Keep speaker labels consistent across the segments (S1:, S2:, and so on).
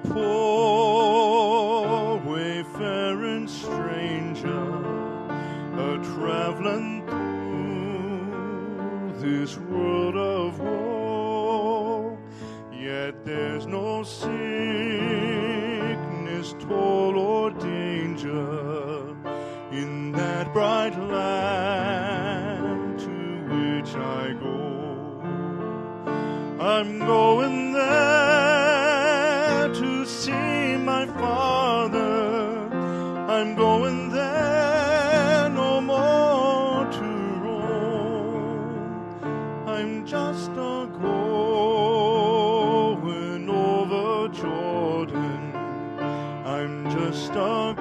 S1: poor wayfaring stranger, a traveling through this world of woe. Yet there's no sickness, toil, or danger in that bright land to which I go. I'm going there to see my Father. I'm going there no more to roam. I'm just a going over Jordan. I'm just a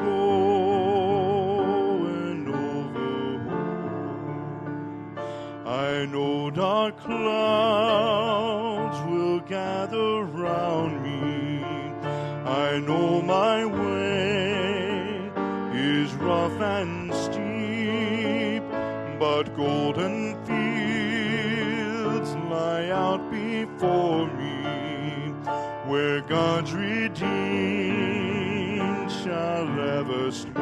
S1: going over home. I know dark clouds will gather round me. I know my way is rough and steep, but golden fields lie out before me, where God's redeemed shall ever sleep.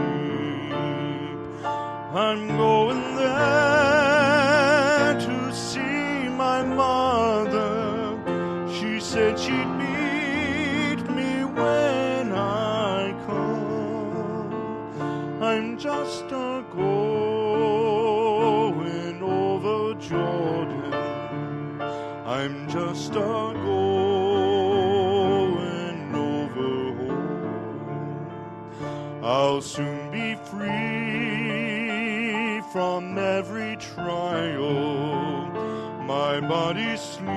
S1: I'm going there to see my mother. She said she'd meet me when I come. I'm just a going over Jordan. I'm just a going over home. I'll soon be free from every trial. My body sleep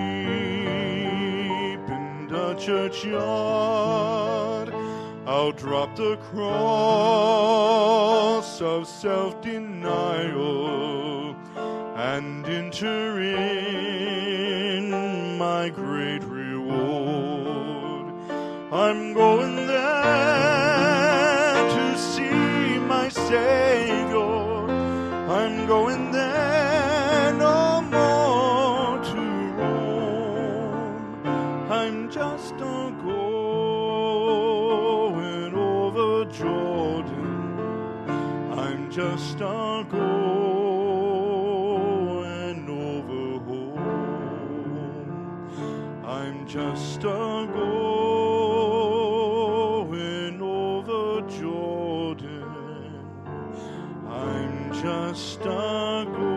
S1: in the churchyard. I'll drop the cross of self-denial and enter in my great reward. I'm going there to see my Savior. I'm going there no more to roam. I'm just a going over Jordan. I'm just a going over home. I'm just a going over Jordan. I'm just a going